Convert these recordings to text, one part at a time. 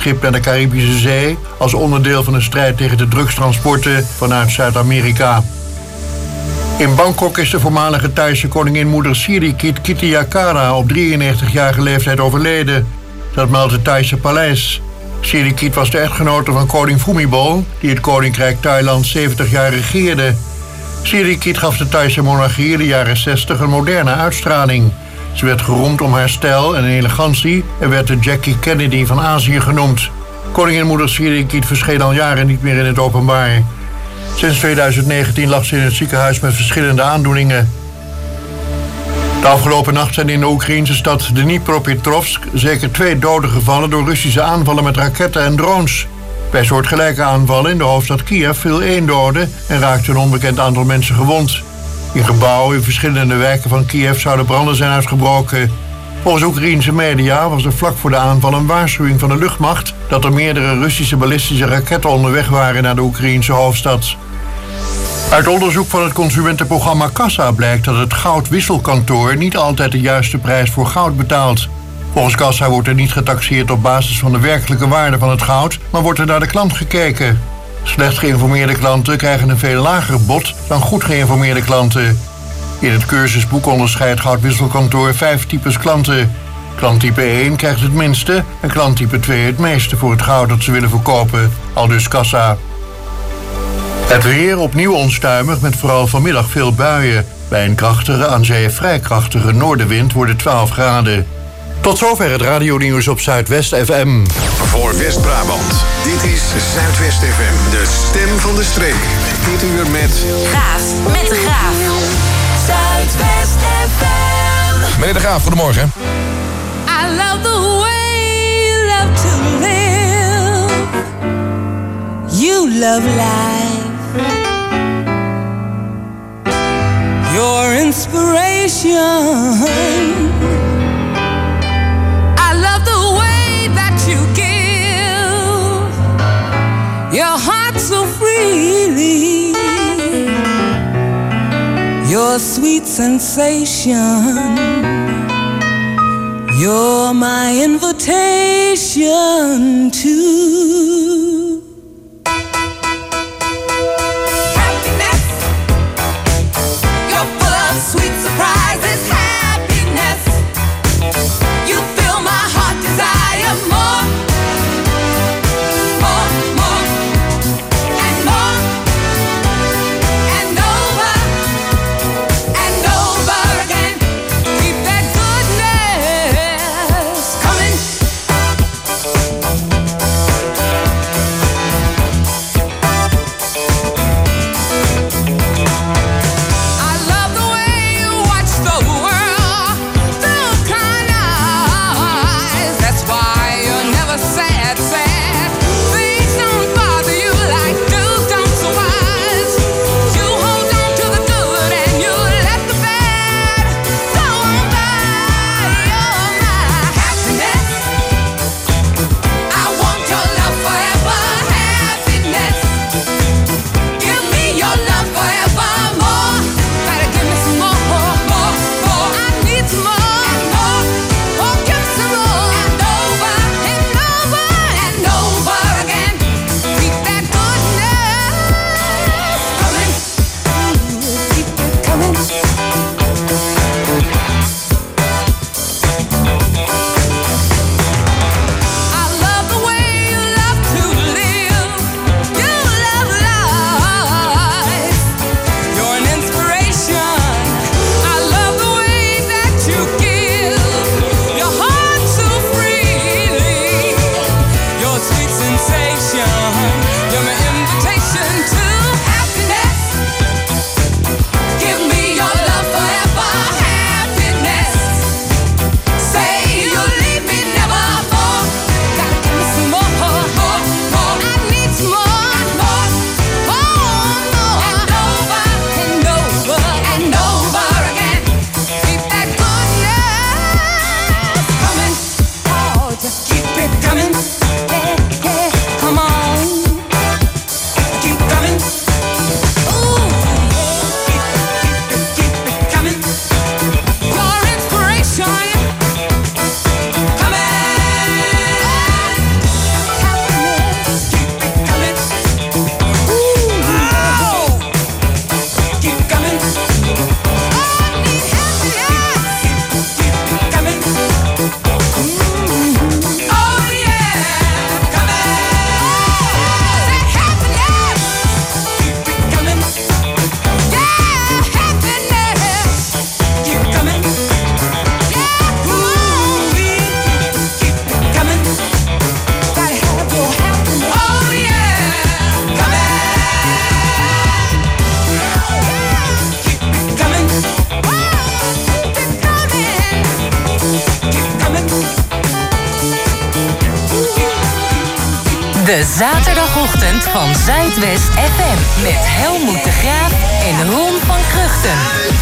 schip naar de Caribische Zee als onderdeel van de strijd tegen de drugstransporten vanuit Zuid-Amerika. In Bangkok is de voormalige Thaise koningin-moeder Sirikit Kittijakara op 93-jarige leeftijd overleden. Dat meldt het Thaise paleis. Sirikit was de echtgenote van koning Phumibol, die het koninkrijk Thailand 70 jaar regeerde. Sirikit gaf de Thaise monarchie in de jaren 60 een moderne uitstraling. Ze werd geroemd om haar stijl en elegantie en werd de Jackie Kennedy van Azië genoemd. Koningin-moeder Sirikit verscheen al jaren niet meer in het openbaar. Sinds 2019 lag ze in het ziekenhuis met verschillende aandoeningen. De afgelopen nacht zijn in de Oekraïnse stad Dnipropetrovsk zeker 2 doden gevallen door Russische aanvallen met raketten en drones. Bij soortgelijke aanvallen in de hoofdstad Kiev viel 1 dode en raakte een onbekend aantal mensen gewond. In gebouwen in verschillende wijken van Kiev zouden branden zijn uitgebroken. Volgens Oekraïense media was er vlak voor de aanval een waarschuwing van de luchtmacht dat er meerdere Russische ballistische raketten onderweg waren naar de Oekraïense hoofdstad. Uit onderzoek van het consumentenprogramma Kassa blijkt dat het goudwisselkantoor niet altijd de juiste prijs voor goud betaalt. Volgens Kassa wordt er niet getaxeerd op basis van de werkelijke waarde van het goud, maar wordt er naar de klant gekeken. Slecht geïnformeerde klanten krijgen een veel lager bod dan goed geïnformeerde klanten. In het cursusboek onderscheidt Goudwisselkantoor 5 types klanten. Klanttype 1 krijgt het minste en klanttype 2 het meeste voor het goud dat ze willen verkopen, aldus Kassa. Het weer opnieuw onstuimig met vooral vanmiddag veel buien. Bij een krachtige, aan zee vrij krachtige noordenwind wordt het 12 graden. Tot zover het radionieuws op Zuidwest FM. Voor West-Brabant, dit is Zuidwest FM, de stem van de streek. Dit uur met... Graaf, met de Graaf. Zuidwest FM. Meneer de Graaf, goedemorgen. I love the way you love to live. You love life. Your inspiration. I love the way that you give your heart so freely. Your sweet sensation. You're my invitation to sweet surprises, happiness. You fill my heart desire more, more, more, and more, and over again. Keep that goodness coming. De zaterdagochtend van Zuidwest FM. Met Helmoet de Graaf en Ron van Kruchten.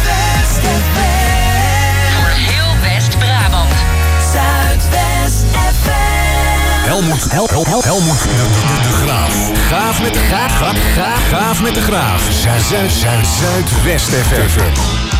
Voor heel West-Brabant. Zuidwest FM. Helmoet de Graaf. Gaaf met de Gaaf met de Graaf. Zuidwest FM.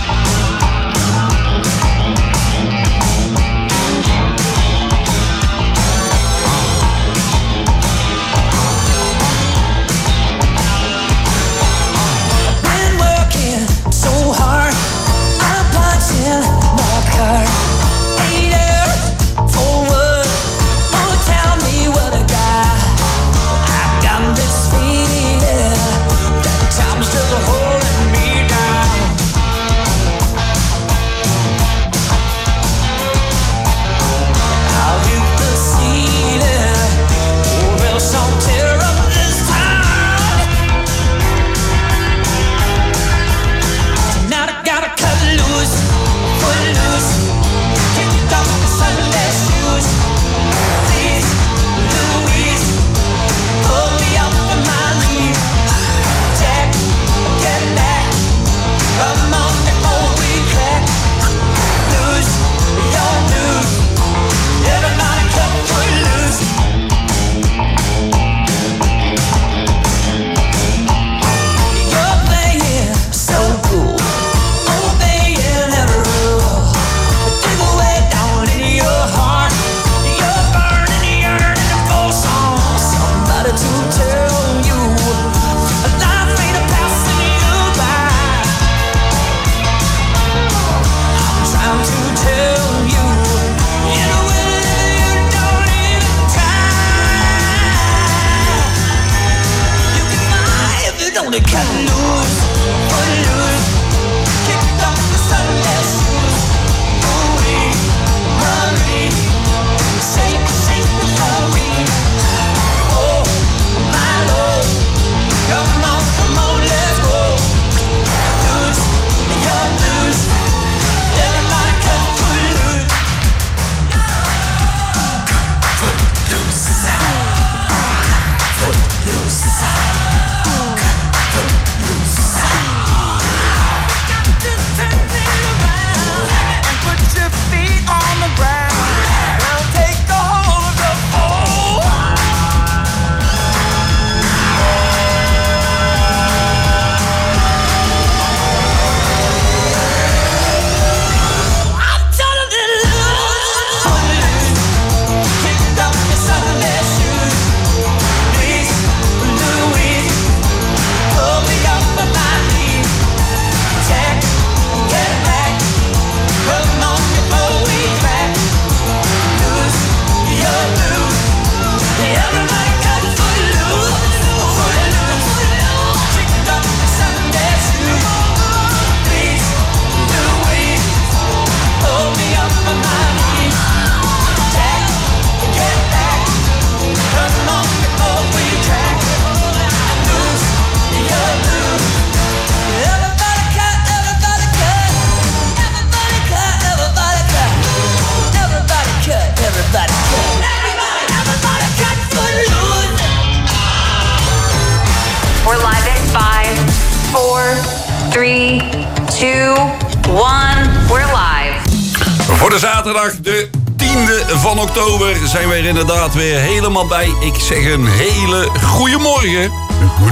Voor de zaterdag, de 10e van oktober, zijn we er inderdaad weer helemaal bij. Ik zeg een hele goede morgen. Goed.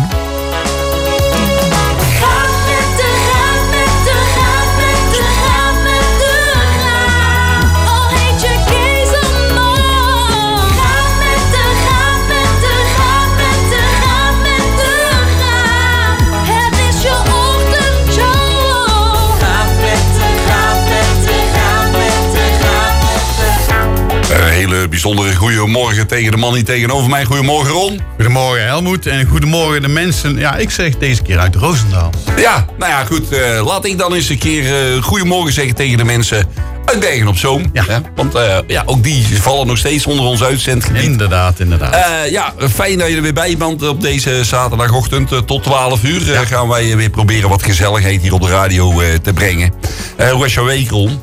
Hele bijzondere goedemorgen tegen de man die tegenover mij. Goedemorgen, Ron. Goedemorgen, Helmoet. En goedemorgen de mensen. Ja, ik zeg deze keer uit Roosendaal. Ja, nou ja, goed. Laat ik dan eens een keer goedemorgen zeggen tegen de mensen uit Bergen op Zoom. Ja. Want ook die vallen nog steeds onder ons uitzendgebied. Inderdaad. Ja, fijn dat je er weer bij bent op deze zaterdagochtend. Tot 12 uur gaan wij weer proberen wat gezelligheid hier op de radio te brengen. Hoe was jouw week, Ron?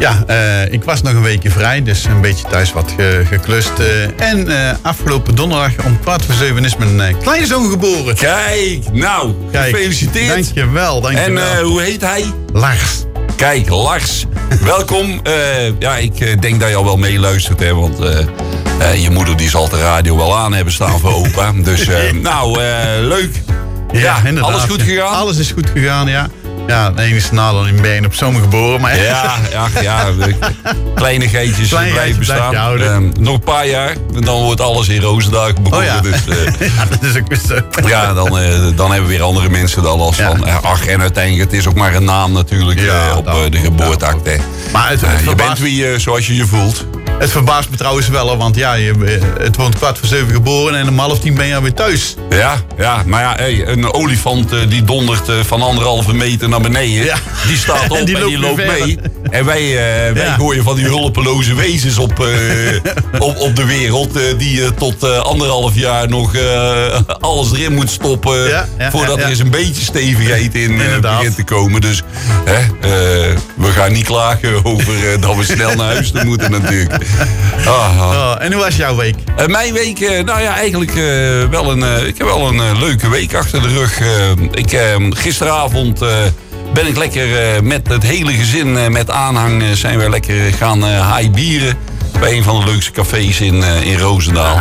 Ja, ik was nog een weekje vrij, dus een beetje thuis wat geklust. En afgelopen donderdag om 6:15 is mijn kleinzoon geboren. Kijk, nou, gefeliciteerd. Dankjewel. En hoe heet hij? Lars. Kijk, Lars, welkom. Ja, ik denk dat je al wel meeluistert, hè, want je moeder die zal de radio wel aan hebben staan voor opa. Dus, leuk. Ja, inderdaad. Alles goed gegaan? Alles is goed gegaan, ja. Ja, het enige nadeel, ik ben op zomer geboren, maar... Ja, kleinigheidjes blijven bestaan. Nog een paar jaar, en dan wordt alles in Roosendaal geboren. Oh ja. Dus, ja, dat is ook weer zo. Ja, dan hebben weer andere mensen dan last van. Ach, en uiteindelijk, het is ook maar een naam natuurlijk op de geboorteakte. Maar je bent wie zoals je je voelt. Het verbaast me trouwens wel, want ja, het wordt 6:15 geboren en om 9:30 ben je alweer thuis. Ja, maar ja, een olifant die dondert van 1,5 meter naar beneden. Ja. Die staat op en die loopt mee. En wij gooien van die hulpeloze wezens op de wereld. Die tot 1,5 jaar nog alles erin moet stoppen. Voordat er eens een beetje stevigheid in begint te komen. Dus we gaan niet klagen over dat we snel naar huis toe moeten natuurlijk. En hoe was jouw week? Mijn week, eigenlijk ik heb wel een leuke week achter de rug. Gisteravond ben ik lekker met het hele gezin, met aanhang, zijn we lekker gaan highbieren. Bij een van de leukste cafés in Roosendaal.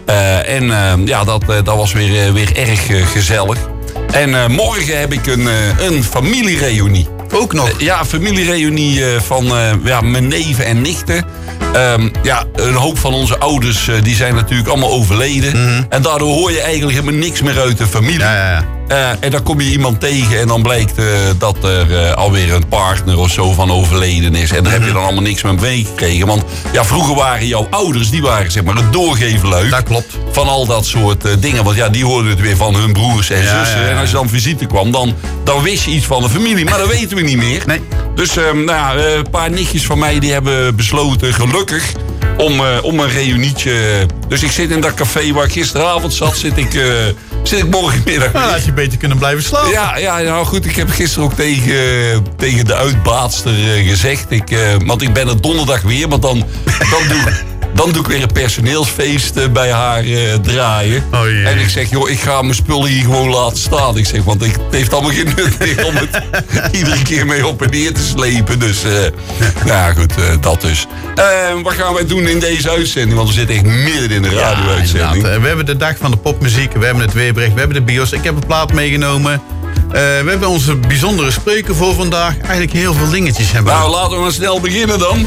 Dat was weer erg gezellig. En morgen heb ik een familiereunie. Ook nog? Ja, familiereunie van mijn neven en nichten. Een hoop van onze ouders die zijn natuurlijk allemaal overleden. Mm-hmm. En daardoor hoor je eigenlijk helemaal niks meer uit de familie. Ja. En dan kom je iemand tegen en dan blijkt dat er alweer een partner of zo van overleden is. En daar heb je dan allemaal niks meer meegekregen. Want ja, vroeger waren jouw ouders, die waren zeg maar het doorgeefluik. Dat klopt. Van al dat soort dingen. Want ja, die hoorden het weer van hun broers en zussen. Ja. En als je dan visite kwam, dan wist je iets van de familie. Maar dat weten we niet meer. Nee. Dus een paar nichtjes van mij die hebben besloten, gelukkig, om een reunietje. Dus ik zit in dat café waar ik gisteravond zat, zit ik morgenmiddag. Nou, had je beter kunnen blijven slapen. Ja, nou goed, ik heb gisteren ook tegen de uitbaatster gezegd. Want ik ben er donderdag weer, want dan doe ik weer een personeelsfeest bij haar draaien. Oh, jee. En ik zeg, joh, ik ga mijn spullen hier gewoon laten staan. Ik zeg, want het heeft allemaal geen nut meer om het iedere keer mee op en neer te slepen. Dus, goed, dat dus. Wat gaan wij doen in deze uitzending? Want we zitten echt midden in de radio-uitzending. We hebben de dag van de popmuziek, we hebben het weerbericht, we hebben de bios. Ik heb een plaat meegenomen. We hebben onze bijzondere spreker voor vandaag. Eigenlijk heel veel dingetjes hebben. Nou, laten we maar snel beginnen dan.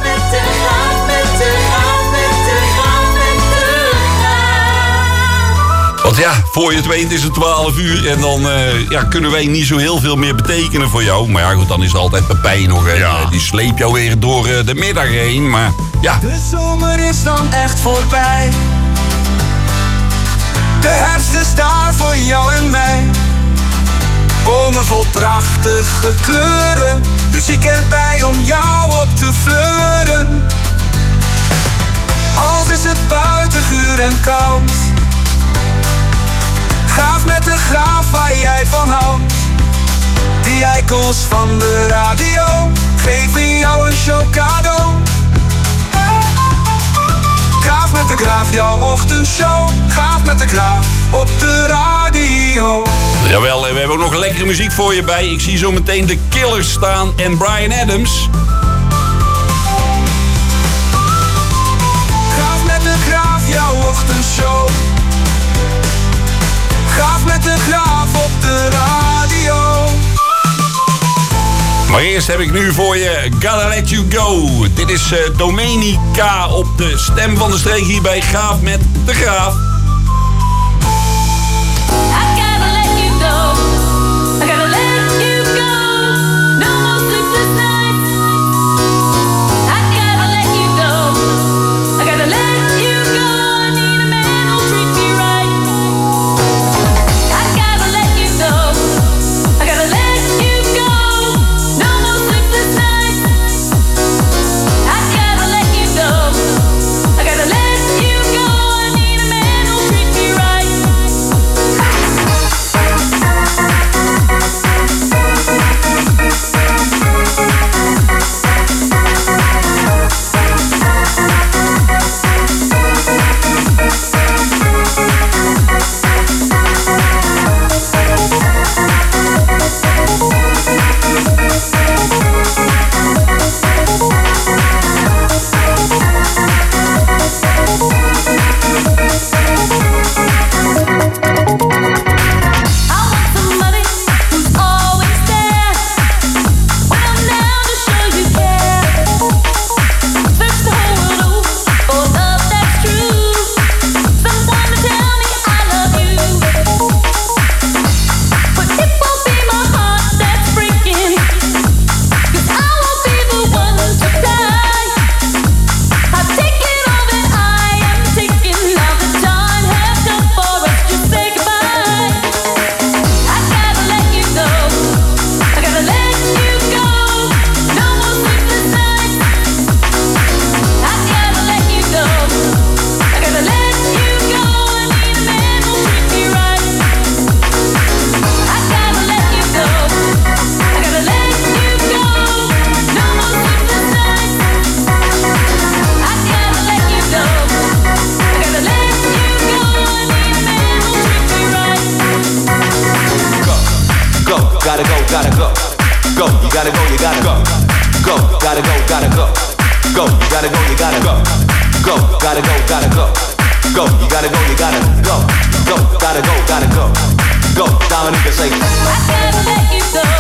Want ja, voor je het weet is het 12 uur en dan kunnen wij niet zo heel veel meer betekenen voor jou. Maar ja, goed, dan is er altijd Pepijn nog. Die sleept jou weer door de middag heen, maar ja. De zomer is dan echt voorbij. De herfst is daar voor jou en mij. Bomen vol prachtige kleuren. Muziek erbij om jou op te fleuren. Al is het buiten guur en koud. Gaaf met de graaf waar jij van houdt. Die eikels van de radio geven jou een show cadeau. Gaaf met de graaf, jouw ochtendshow. Gaaf met de graaf op de radio. Jawel, we hebben ook nog lekkere muziek voor je bij. Ik zie zo meteen de Killers staan en Bryan Adams. Gaaf met de graaf, jouw ochtendshow. Gaaf met de graaf op de radio. Maar eerst heb ik nu voor je Gotta Let You Go. Dit is Domenica op de stem van de streek hier bij Gaaf met de Graaf. I gotta let you go. I need a man gotta go, gotta go. Go, you gotta go, you gotta go. Go, gotta go, gotta go. Go, you gotta go, you gotta go. Go, gotta go, gotta go. Go, you gotta go, you gotta go. Go, gotta go, gotta go. Go, Dominica, say. I gotta let you go.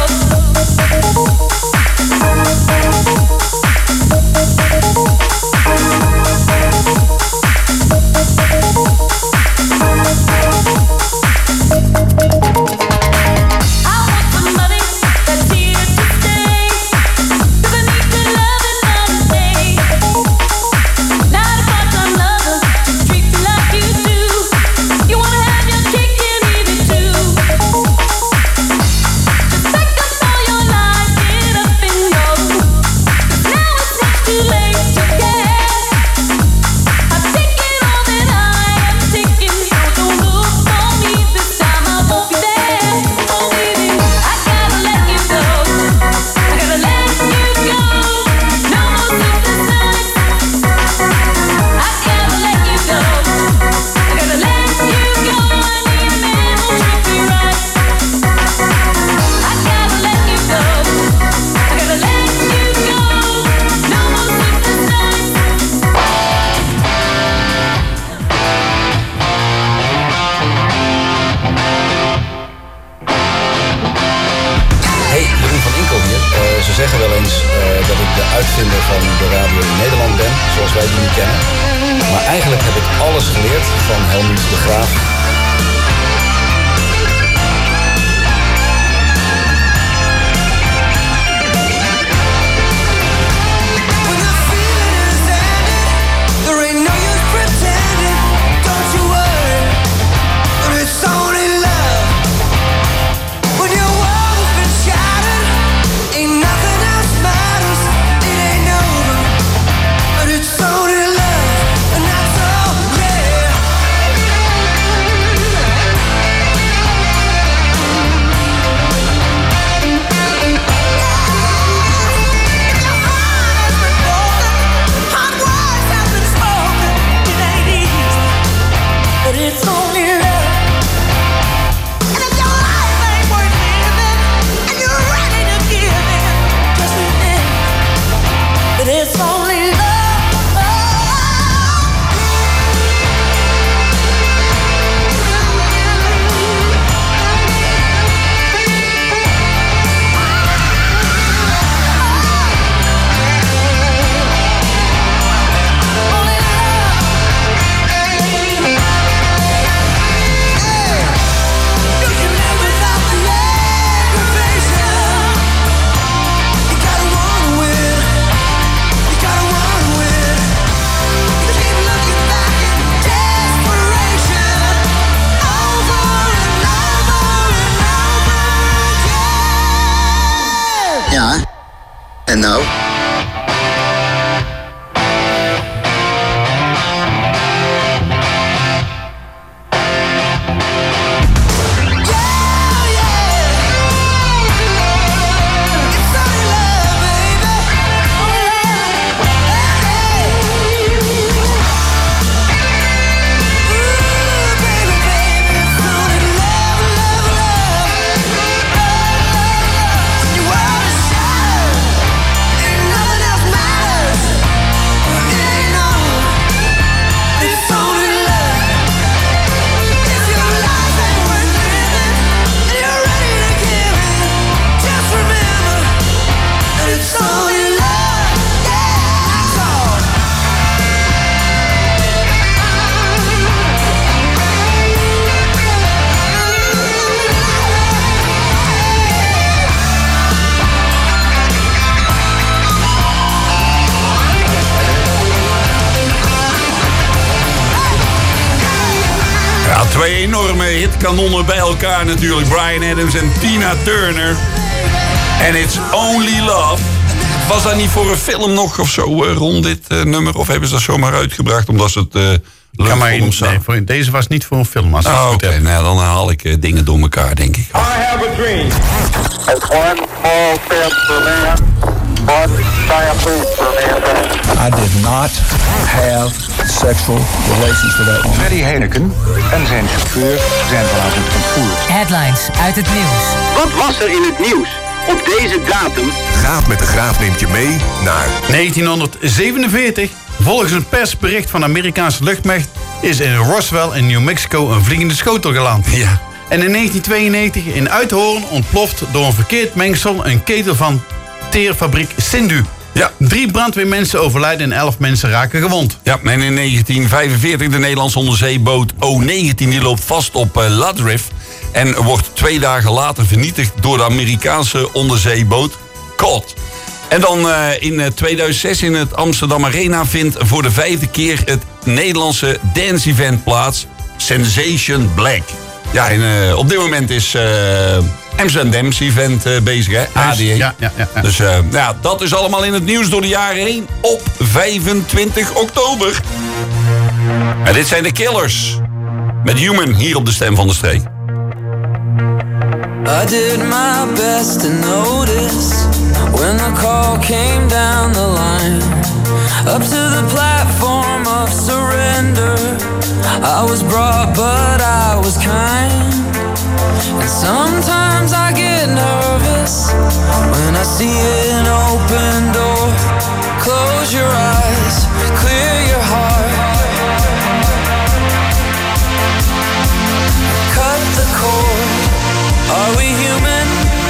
En nou? Twee enorme hitkanonnen bij elkaar natuurlijk. Bryan Adams en Tina Turner. En It's Only Love. Was dat niet voor een film nog of zo rond dit nummer? Of hebben ze dat zomaar uitgebracht omdat ze het leuk vonden? Nee, deze was niet voor een film. Oké, nou, dan haal ik dingen door elkaar, denk ik. I have a dream. It's one small step for man. I did not have sexual relations with that woman. Freddy Heineken en zijn chauffeur zijn vanavond ontvoerd. Headlines uit het nieuws. Wat was er in het nieuws op deze datum? Gaaf met de Graaf neemt je mee naar 1947. Volgens een persbericht van de Amerikaanse luchtmacht is in Roswell in New Mexico een vliegende schotel geland. Ja. En in 1992 in Uithoorn ontploft door een verkeerd mengsel een ketel van teerfabriek Sindu. Ja. 3 brandweermensen overlijden en 11 mensen raken gewond. Ja, en in 1945 de Nederlandse onderzeeboot O-19 die loopt vast op Ladriff en wordt 2 dagen later vernietigd door de Amerikaanse onderzeeboot Cod. En dan in 2006 in het Amsterdam Arena vindt voor de 5e keer het Nederlandse dance-event plaats, Sensation Black. Ja, en op dit moment is Amsterdam Dance Event bezig, hè? ADE. Ja. Dus ja, dat is allemaal in het nieuws door de jaren heen op 25 oktober. En dit zijn de Killers. Met Human hier op de Stem van de Streek. I did my best to notice when the call came down the line. Up to the platform of surrender. I was brought but I was kind. And sometimes I get nervous when I see an open door. Close your eyes, clear your heart. Cut the cord. Are we human?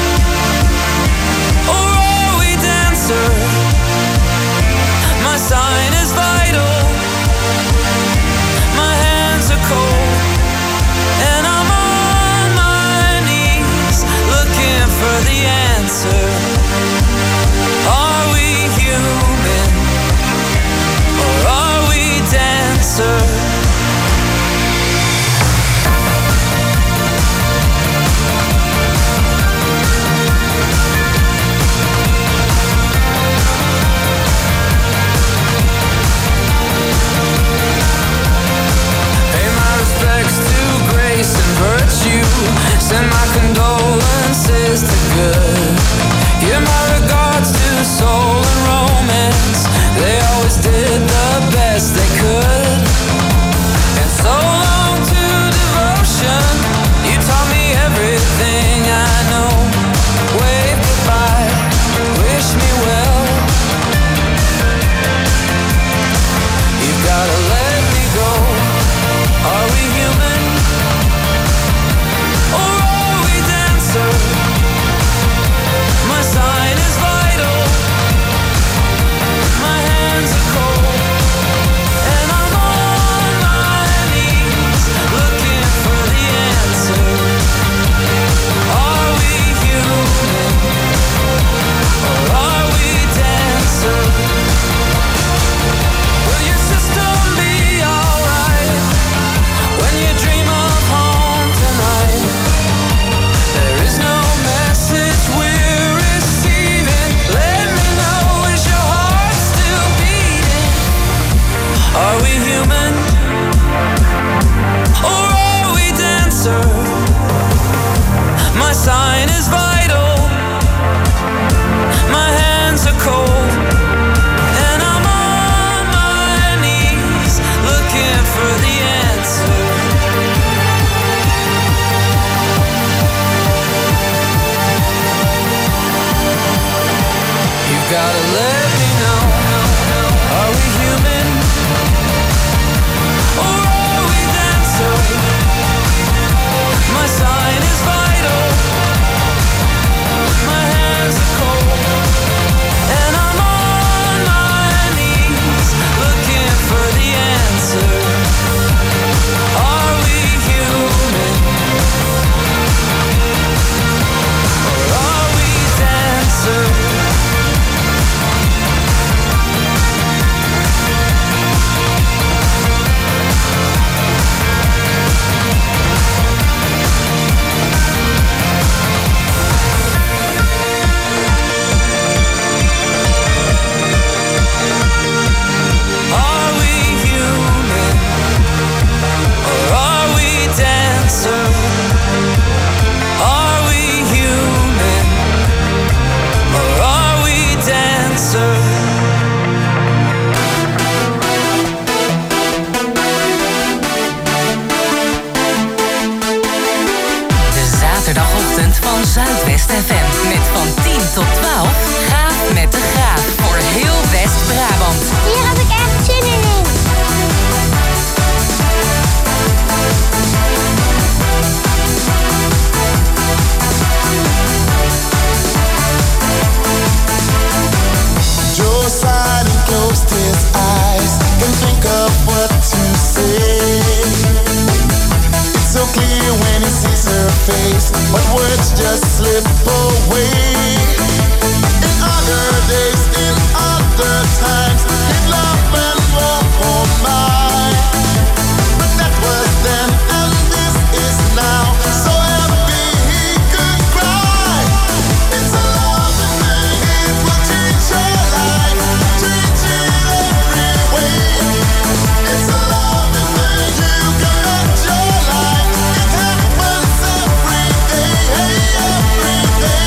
Or are we dancer? My sign is vital. My hands are cold. And I'm on my knees looking for the answer. Are we human? Or are we dancer? Send my condolences to good. Give my regards to soul and romance. They always did the best they could. And so long to devotion. You taught me everything I know. Wave goodbye, wish me well. You've gotta let me go. Are we human? My sign is vital. face, but words just slip away. In other days, in other times, he'd laugh and walk on by. But that was then, and this is now. So happy he could cry. It's a loving thing, it will change your life, change it every way. It's a loving thing, you can bet your life. It happens every day, every day.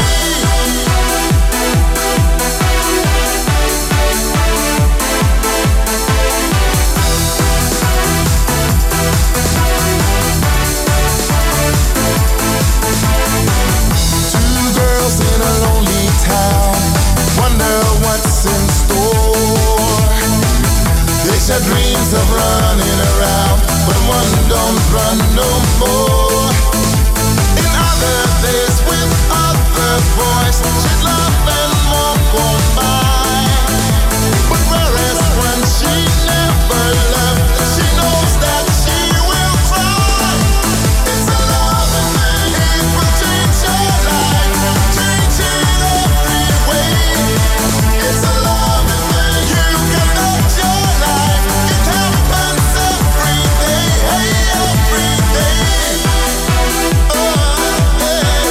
Two girls in a lonely town wonder what's in store. They share dreams of running around, but one don't run no more. In other days with other boys, she'd laugh and walk on by. But whereas when she never loved, she knows that she will cry. It's a loving thing, it will change your life, change it every way. It's a loving thing, you can bet your life. It happens every day, every day. Oh, hey,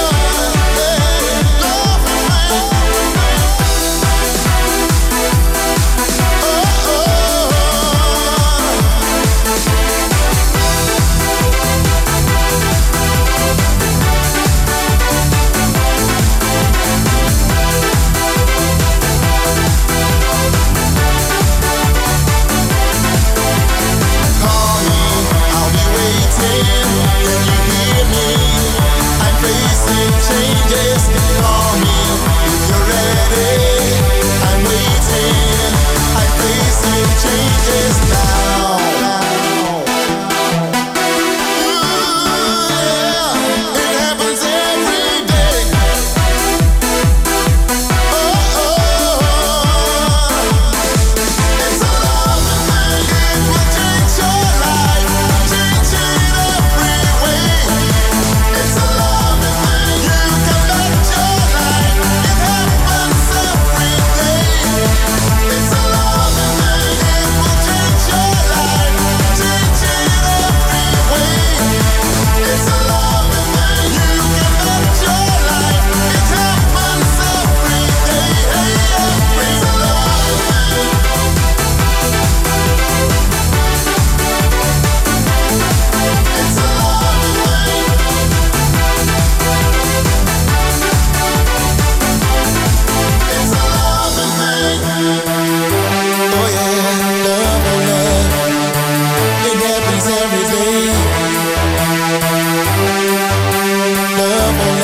loving thing. Call me, I'll be waiting. Can you hear me? I'm facing changes. Call me if you're ready. I'm waiting. I'm facing changes now. Ooh, yeah, it happens every day. Oh, it's a loving thing, it will change your life, change it every way. It's a loving thing, you can bet your life, it happens every day. It's a loving thing, it will change your life, change it every way. It's a loving thing, you can bet your life, it happens every day. It's a loving thing. It's a loving thing. It's a loving thing. Oh yeah, love, oh love. It happens every day. Love, oh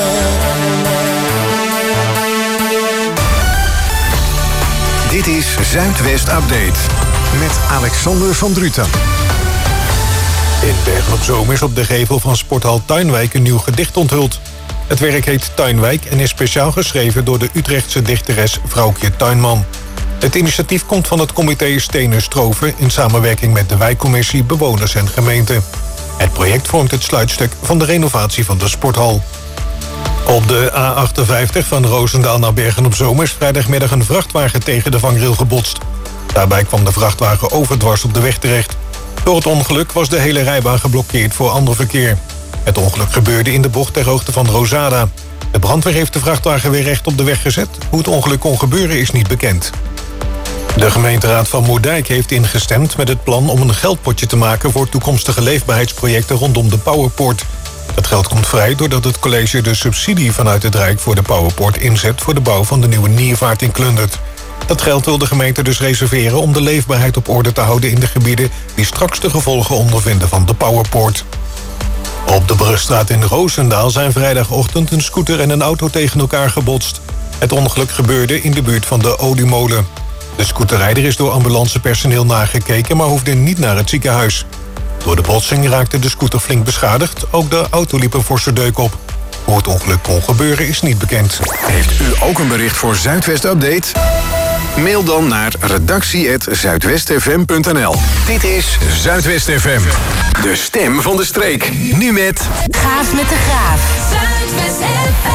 love. Dit is Zuidwest Update met Alexander van Druten. In Bergen op Zoom is op de gevel van sporthal Tuinwijk een nieuw gedicht onthuld. Het werk heet Tuinwijk en is speciaal geschreven door de Utrechtse dichteres Vrouwtje Tuinman. Het initiatief komt van het comité Stenen Stroven in samenwerking met de wijkcommissie, bewoners en gemeente. Het project vormt het sluitstuk van de renovatie van de sporthal. Op de A58 van Roosendaal naar Bergen op Zoom is vrijdagmiddag een vrachtwagen tegen de vangrail gebotst. Daarbij kwam de vrachtwagen overdwars op de weg terecht. Door het ongeluk was de hele rijbaan geblokkeerd voor ander verkeer. Het ongeluk gebeurde in de bocht ter hoogte van Rosada. De brandweer heeft de vrachtwagen weer recht op de weg gezet. Hoe het ongeluk kon gebeuren is niet bekend. De gemeenteraad van Moerdijk heeft ingestemd met het plan om een geldpotje te maken voor toekomstige leefbaarheidsprojecten rondom de Powerport. Dat geld komt vrij doordat het college de subsidie vanuit het Rijk voor de Powerport inzet voor de bouw van de nieuwe Niervaart in Klundert. Dat geld wil de gemeente dus reserveren om de leefbaarheid op orde te houden in de gebieden die straks de gevolgen ondervinden van de Powerport. Op de Brugstraat in Roosendaal zijn vrijdagochtend een scooter en een auto tegen elkaar gebotst. Het ongeluk gebeurde in de buurt van de oliemolen. De scooterrijder is door ambulancepersoneel nagekeken, maar hoefde niet naar het ziekenhuis. Door de botsing raakte de scooter flink beschadigd. Ook de auto liep een forse deuk op. Hoe het ongeluk kon gebeuren is niet bekend. Heeft u ook een bericht voor Zuidwest Update? Mail dan naar redactie@zuidwestfm.nl. Dit is Zuidwest FM. De stem van de streek. Nu met... Gaaf met de Graaf. Zuidwest FM.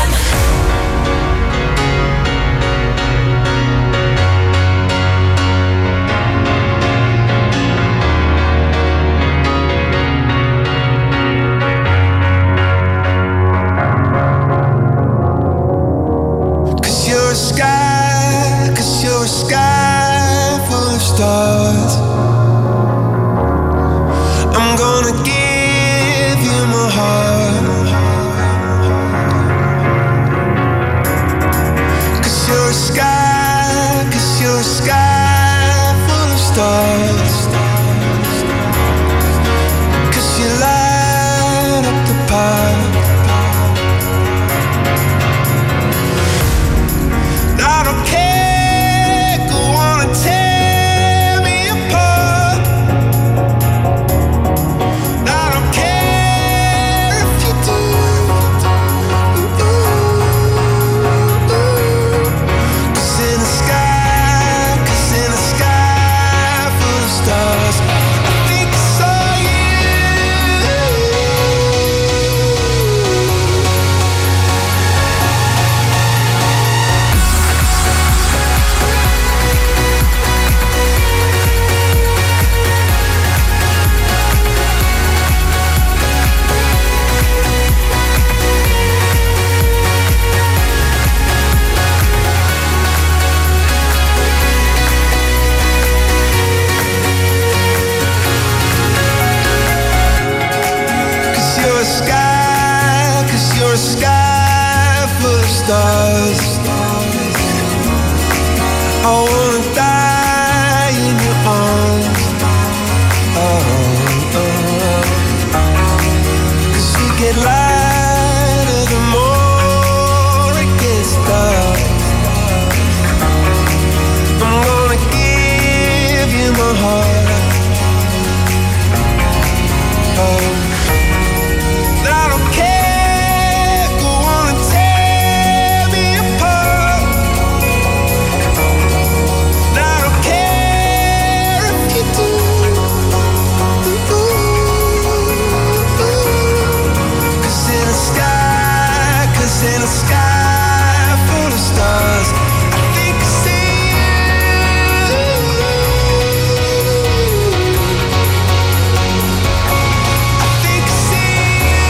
Sky full of stars. I'm gonna give you my heart. 'Cause you're a sky full of stars. 'Cause you light up the park. I don't care. Stars. I wanna die in your arms. Cause you get lighter the more it gets dark. I'm gonna give you my heart. In a sky full of stars, I think I see you. I think I see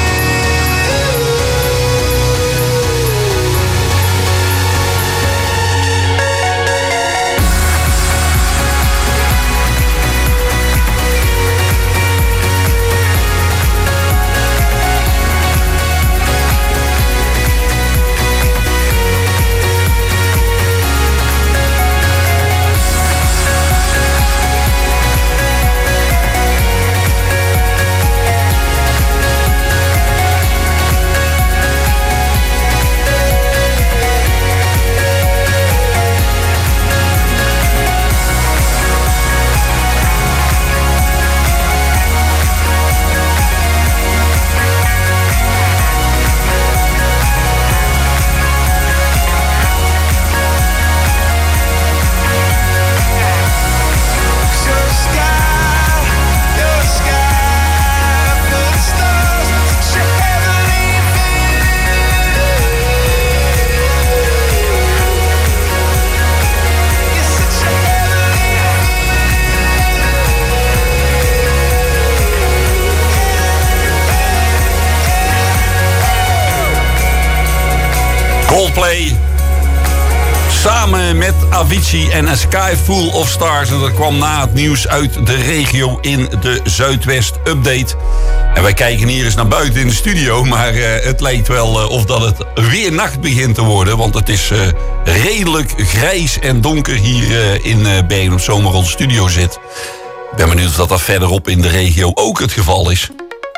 Coldplay. Samen met Avicii en A Sky Full of Stars. En dat kwam na het nieuws uit de regio in de Zuidwest Update. En wij kijken hier eens naar buiten in de studio. Maar het lijkt wel of dat het weer nacht begint te worden. Want het is redelijk grijs en donker hier in Bergen op Zoom waar onze studio zit. Ik ben benieuwd of dat verderop in de regio ook het geval is.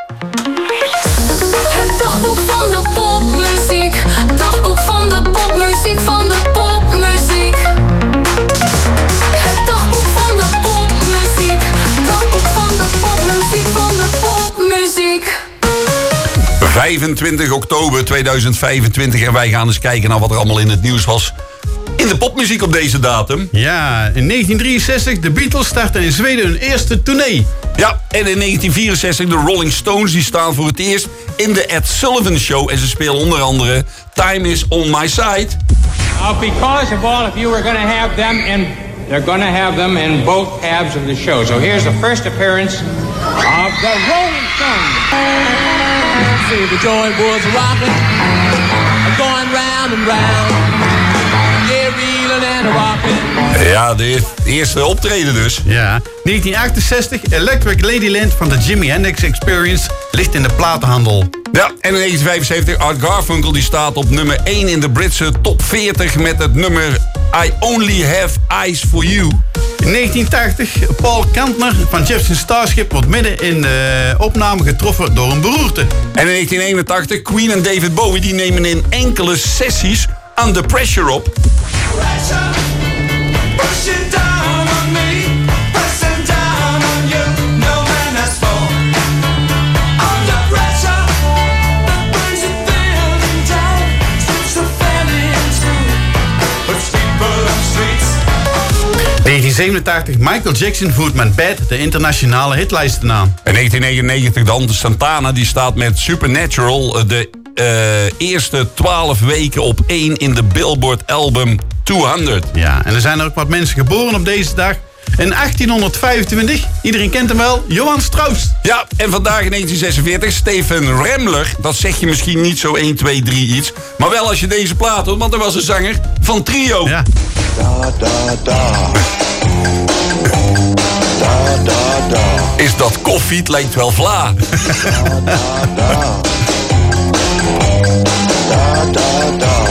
Het dagboek van de popmuziek. Het dagboek van de popmuziek, van de popmuziek. Het dagboek van de popmuziek. Het dagboek van de popmuziek, van de popmuziek. 25 oktober 2025 en wij gaan eens kijken naar wat er allemaal in het nieuws was. In de popmuziek op deze datum. Ja, in 1963 de Beatles starten in Zweden hun eerste tournee. Ja, en in 1964 de Rolling Stones die staan voor het eerst in de Ed Sullivan Show. En ze spelen onder andere Time Is On My Side. Because of all of you are going to have them in... They're going to have them in both halves of the show. So here's the first appearance of the Rolling Stones. See the joint was rocking, going round and round. They're reeling and rocking. Ja, de eerste optreden dus. Ja, 1968 Electric Ladyland van de Jimi Hendrix Experience ligt in de platenhandel. Ja, en in 1975 Art Garfunkel die staat op nummer 1 in de Britse top 40 met het nummer I Only Have Eyes For You. In 1980 Paul Kantner van Jefferson Starship wordt midden in de opname getroffen door een beroerte. En in 1981 Queen en David Bowie die nemen in enkele sessies Under Pressure op. In 1987 Michael Jackson voert met Bad de internationale hitlijsten aan. In 1999 dan de Santana die staat met Supernatural de eerste 12 weken op 1 in de Billboard Album 200. Ja, en er zijn er ook wat mensen geboren op deze dag. In 1825, iedereen kent hem wel, Johann Strauss. Ja, en vandaag in 1946 Steven Remler. Dat zeg je misschien niet zo 1, 2, 3 iets. Maar wel als je deze plaat hoort, want er was een zanger van Trio. Ja. Da, da, da. Da, da, da. Is dat koffie? Het lijkt wel vla. Da, da, da. Da, da, da.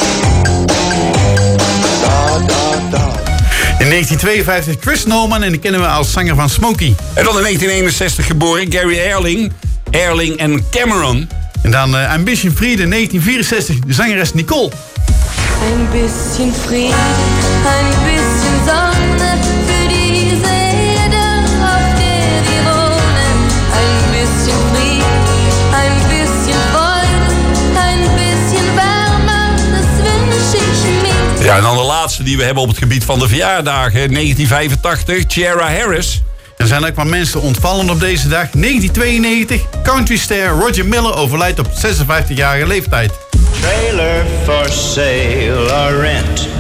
Da, da, da. In 1952 Chris Norman en die kennen we als zanger van Smokey. En dan in 1961 geboren Gary Erling en Cameron. En dan Ambition Friede in 1964, de zangeres Nicole. Ein bisschen Frieden, ein bisschen Sonne für diese Erde, auf der wir wohnen. Ein bisschen Frieden, ein bisschen Freude, ein bisschen Wärme, das wünsch ich mir. Ja, en dan de laatste die we hebben op het gebied van de verjaardagen. 1985, Ciara Harris. Er zijn ook maar mensen ontvallen op deze dag. 1992, countryster Roger Miller overlijdt op 56-jarige leeftijd. Trailer for sale or rent.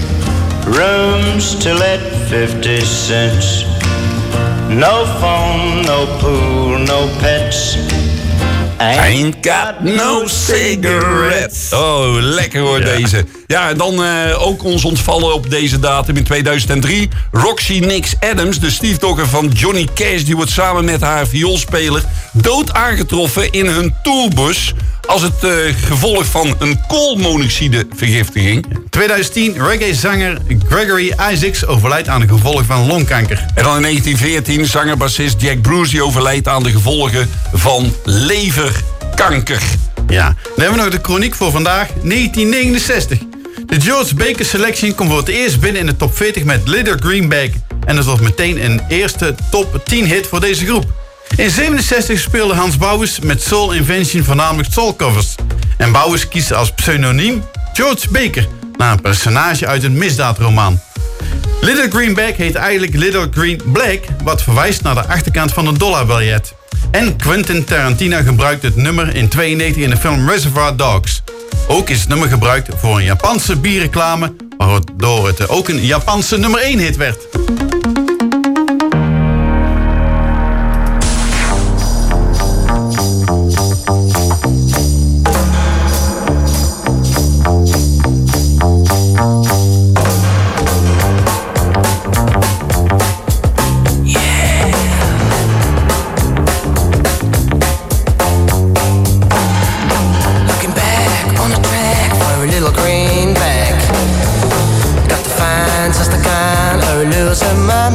Rooms to let 50 cents. No phone, no pool, no pets. Ain't got no cigarettes. Oh, lekker hoor deze. Ja, en dan ook ons ontvallen op deze datum in 2003. Roxy Nix Adams, de stiefdochter van Johnny Cash... die wordt samen met haar vioolspeler dood aangetroffen in hun tourbus... als het gevolg van een koolmonoxidevergiftiging. 2010, reggae-zanger Gregory Isaacs overlijdt aan de gevolgen van longkanker. En dan in 1914, zanger-bassist Jack Bruce... die overlijdt aan de gevolgen van leverkanker. Ja, dan hebben we nog de chroniek voor vandaag, 1969. De George Baker Selection komt voor het eerst binnen in de top 40 met Little Green Bag. En dat was meteen een eerste top 10 hit voor deze groep. In 67 speelde Hans Bouwers met Soul Invention voornamelijk soulcovers. En Bouwers kiest als pseudoniem George Baker, na een personage uit een misdaadromaan. Little Green Bag heet eigenlijk Little Green Black, wat verwijst naar de achterkant van een dollarbiljet. En Quentin Tarantino gebruikt het nummer in 92 in de film Reservoir Dogs. Ook is het nummer gebruikt voor een Japanse bierreclame, waardoor het ook een Japanse nummer 1 hit werd. My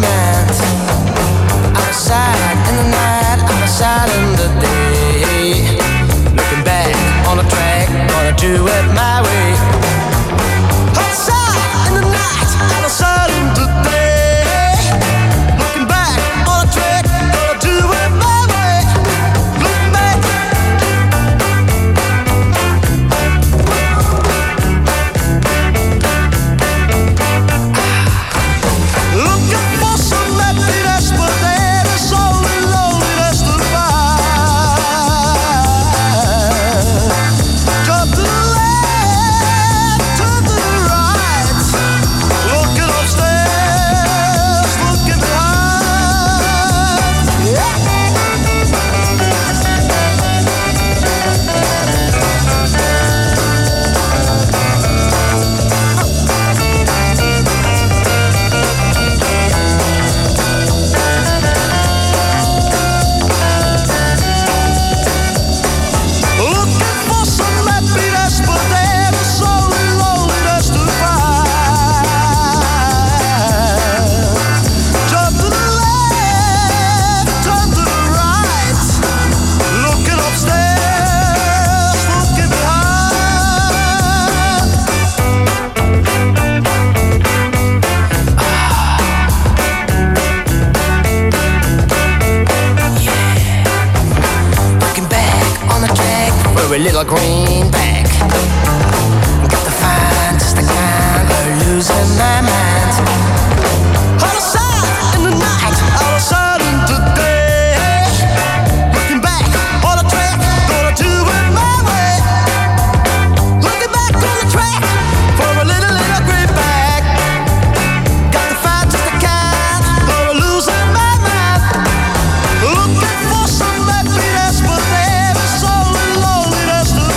a little greenback. Got to find just the kind of losing my mind. Out of sight in the night, out of sight in the day. Looking back on the track, gonna do it my way. Looking back on the track for a little greenback. Got to find just the kind of losing my mind. Looking for some happiness, but there is so loneliness to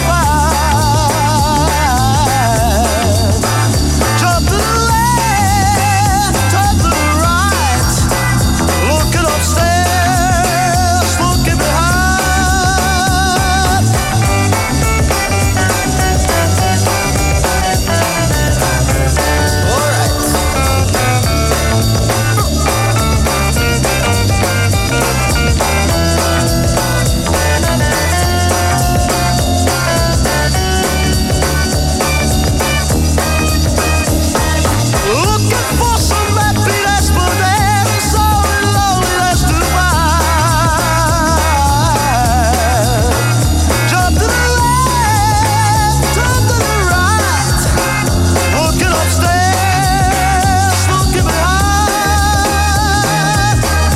find. Jump to the left, turn to the right. Looking upstairs, looking behind. All right. Looking for some happiness, but there is only loneliness to find. Jump to the left, turn to the right. Looking upstairs, looking behind.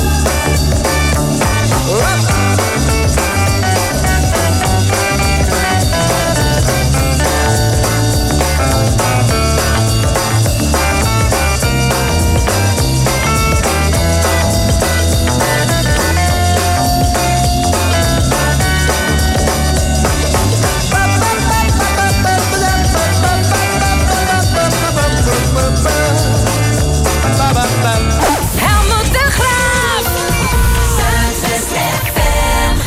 Helmut de Graaf. Zuidwest FM.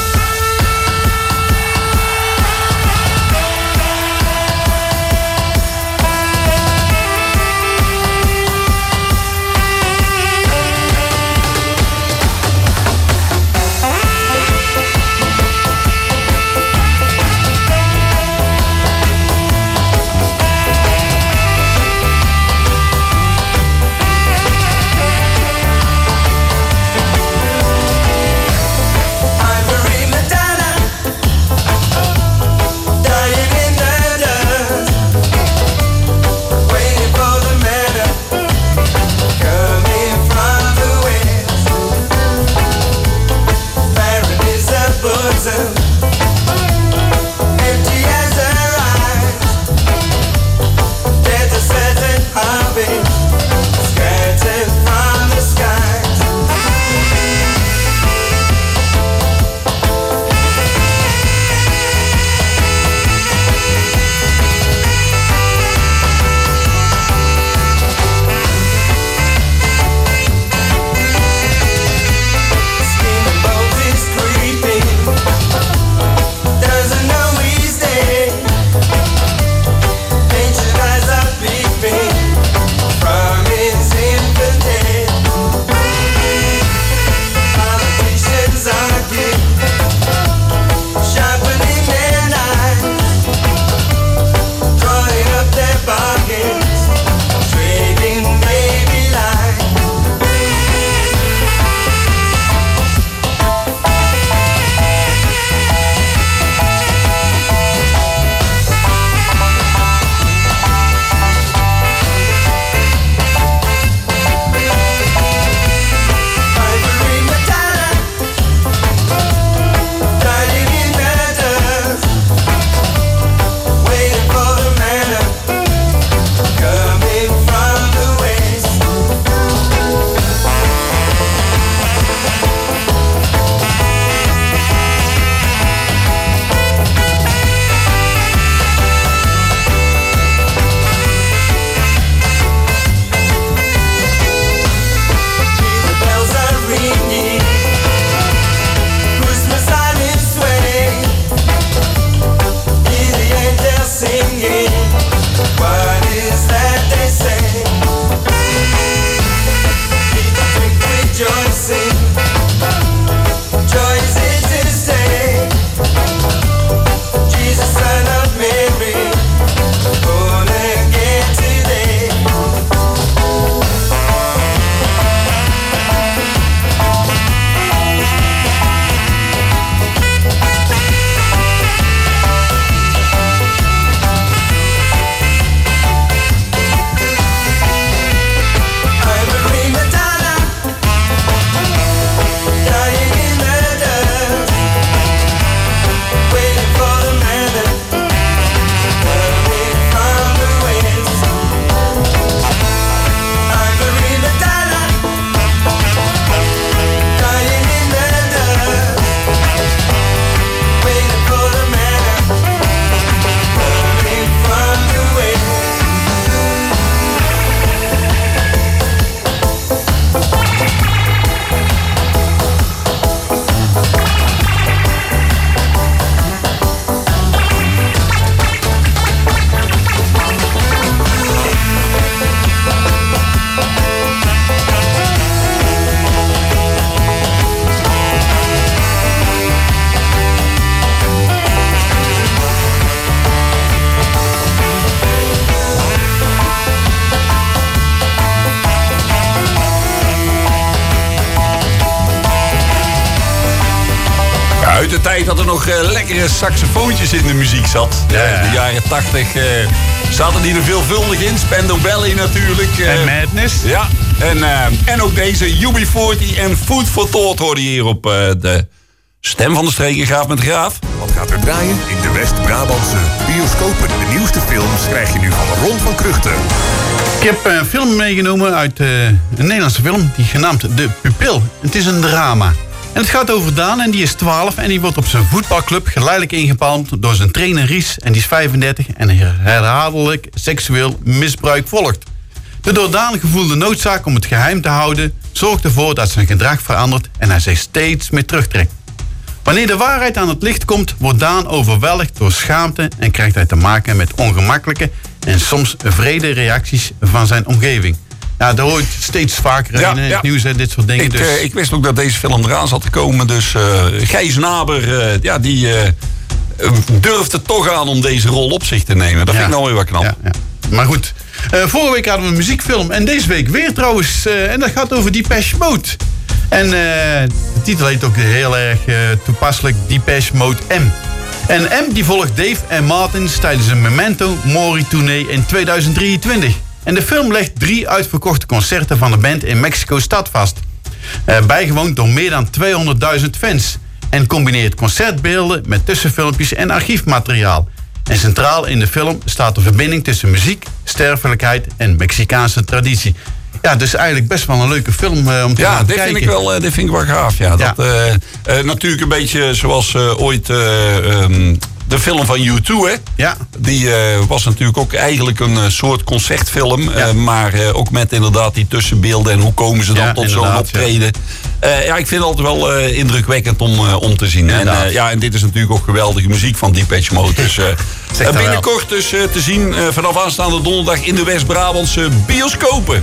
Ivory Madonna, dying in the dust, waiting for the matter, coming from the west. Barren is her bosom, empty as her eyes. There's a certain harvest scattered from the skies. Steamboat is creeping de tijd dat er nog lekkere saxofoontjes in de muziek zat. Ja. De jaren 80 zaten die er veelvuldig in. Spandau Ballet natuurlijk. En Madness. Ja, en ook deze UB40 en Food for Thought hoorde je hier op de stem van de streken Graaf met Graaf. Wat gaat er draaien in de West-Brabantse bioscopen? De nieuwste films krijg je nu van Ron van Kruchten. Ik heb een film meegenomen uit een Nederlandse film, die genaamd De Pupil. Het is een drama. En het gaat over Daan en die is 12 en die wordt op zijn voetbalclub geleidelijk ingepalmd door zijn trainer Ries en die is 35 en herhaaldelijk seksueel misbruik volgt. De door Daan gevoelde noodzaak om het geheim te houden zorgt ervoor dat zijn gedrag verandert en hij zich steeds meer terugtrekt. Wanneer de waarheid aan het licht komt, wordt Daan overweldigd door schaamte en krijgt hij te maken met ongemakkelijke en soms wrede reacties van zijn omgeving. Ja, daar hoor je steeds vaker in het nieuws en dit soort dingen. Ik wist ook dat deze film eraan zat te komen. Dus Gijs Naber, die durfde toch aan om deze rol op zich te nemen. Dat vind ik nou weer wat knap. Ja. Maar goed, vorige week hadden we een muziekfilm en deze week weer trouwens. En dat gaat over Depeche Mode. En de titel heet ook heel erg toepasselijk, Depeche Mode M. En M die volgt Dave en Martins tijdens een Memento Mori tournee in 2023. En de film legt 3 uitverkochte concerten van de band in Mexico-stad vast. Bijgewoond door meer dan 200.000 fans. En combineert concertbeelden met tussenfilmpjes en archiefmateriaal. En centraal in de film staat de verbinding tussen muziek, sterfelijkheid en Mexicaanse traditie. Ja, dus eigenlijk best wel een leuke film om te gaan kijken. Ja, dit vind ik wel gaaf. Ja. Natuurlijk een beetje zoals ooit de film van U2, hè? Ja. Die was natuurlijk ook eigenlijk een soort concertfilm. Ja. Maar ook met inderdaad die tussenbeelden en hoe komen ze dan tot zo'n optreden. Ik vind het altijd wel indrukwekkend om te zien. En dit is natuurlijk ook geweldige muziek van Depeche Mode. Dus binnenkort dus te zien vanaf aanstaande donderdag in de West-Brabantse bioscopen.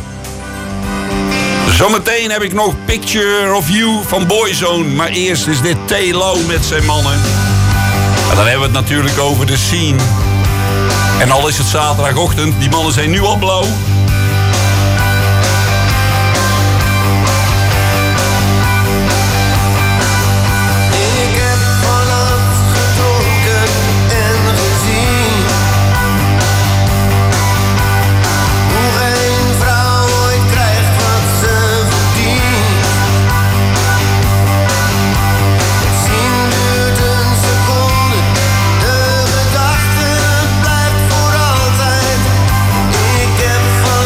Zometeen heb ik nog Picture of You van Boyzone. Maar eerst is dit T-Lo met zijn mannen. En dan hebben we het natuurlijk over de scene. En al is het zaterdagochtend, die mannen zijn nu al blauw. Gedachte blijft voor altijd. Ik heb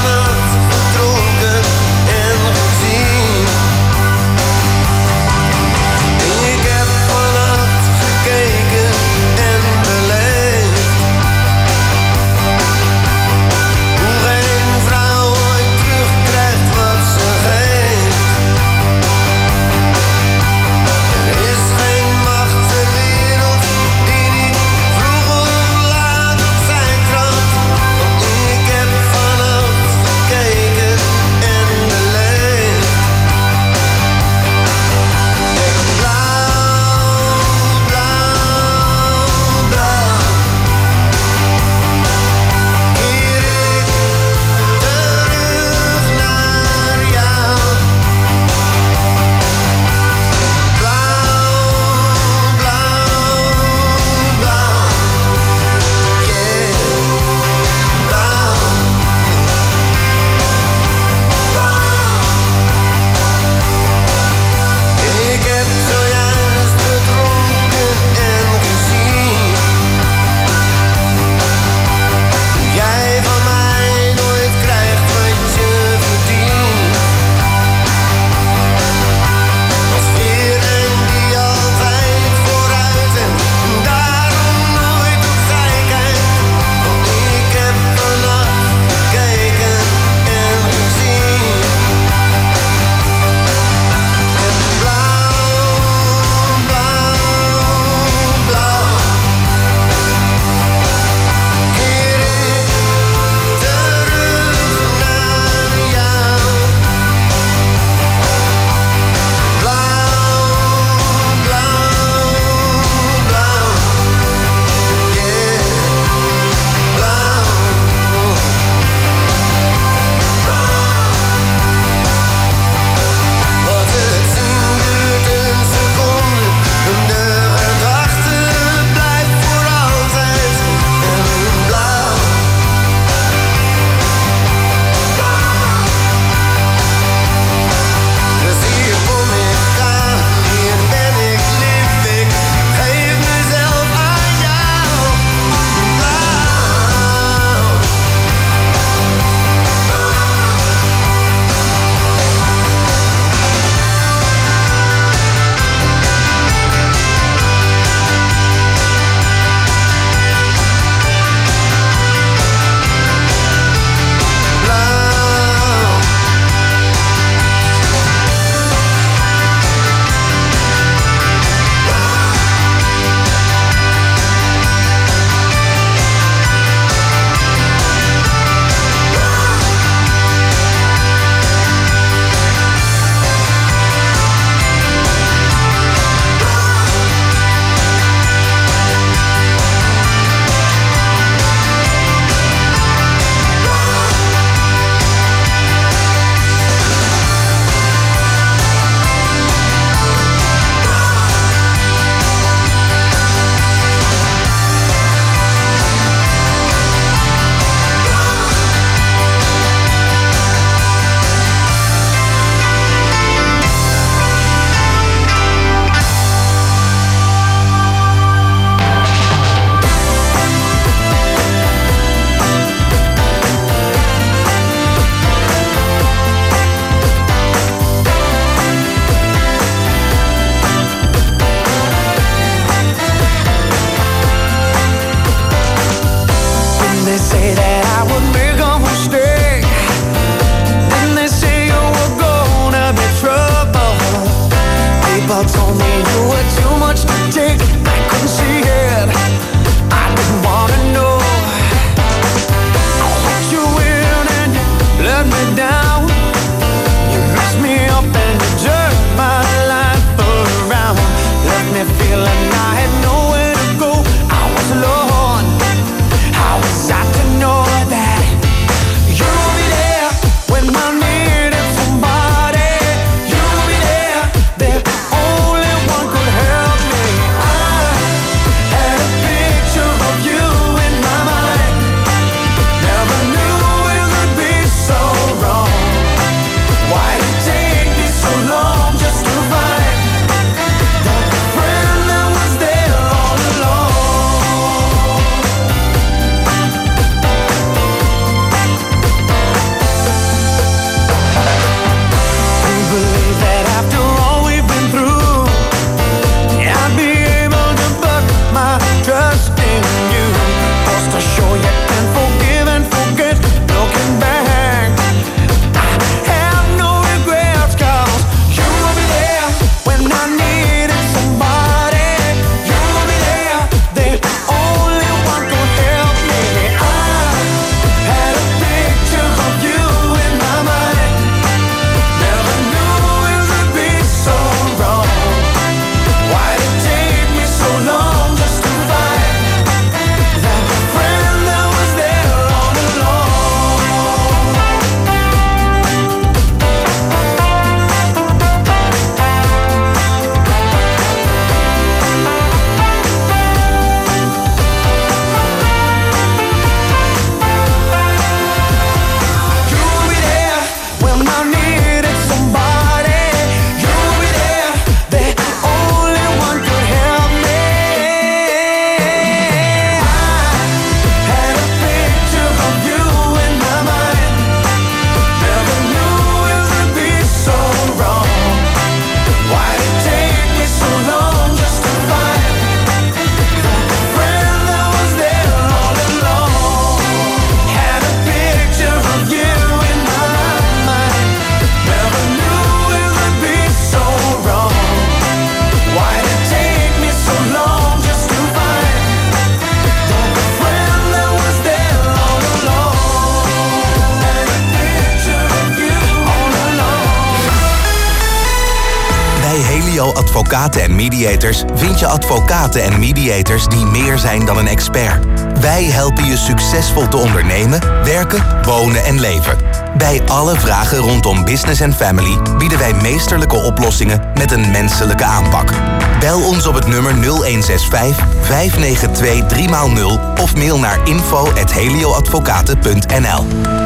Advocaten en Mediators vind je advocaten en mediators die meer zijn dan een expert. Wij helpen je succesvol te ondernemen, werken, wonen en leven. Bij alle vragen rondom business en family bieden wij meesterlijke oplossingen met een menselijke aanpak. Bel ons op het nummer 0165 592 3x0 of mail naar info@helioadvocaten.nl.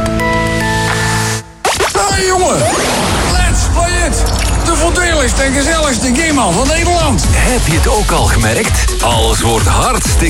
Hey jongen, let's play it! De voordeligste en gezelligste gamer van Nederland. Heb je het ook al gemerkt? Alles wordt hartstikke